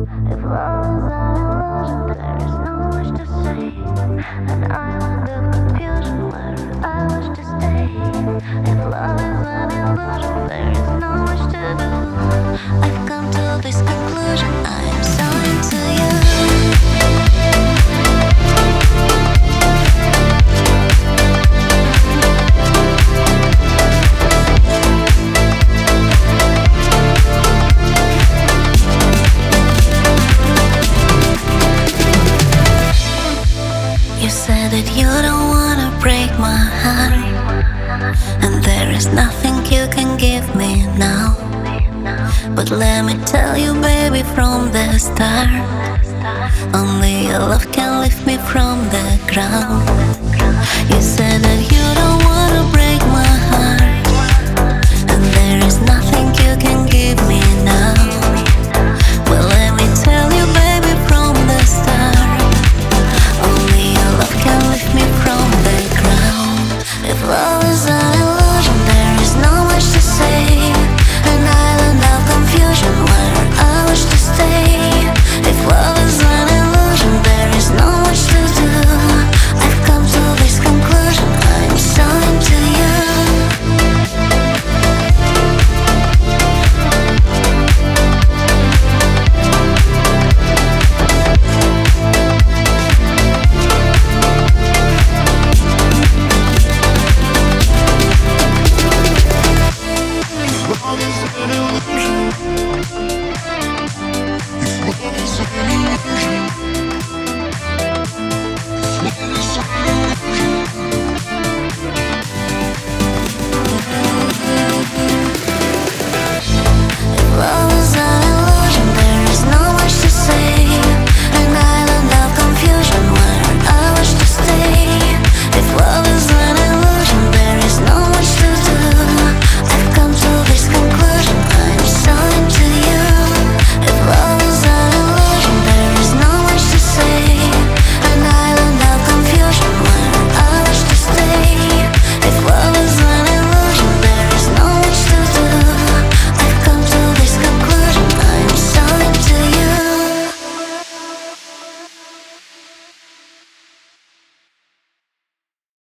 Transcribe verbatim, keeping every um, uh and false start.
If love is an illusion, there is no much to say. An island of confusion where I wish to stay. If love is an illusion, there is no much to do. I've come to this conclusion, I am so into you. You said that you don't wanna break my heart, and there is nothing you can give me now. But let me tell you, baby, from the start, only your love can lift me from the ground. You said that you don't wanna break my heart, and there is nothing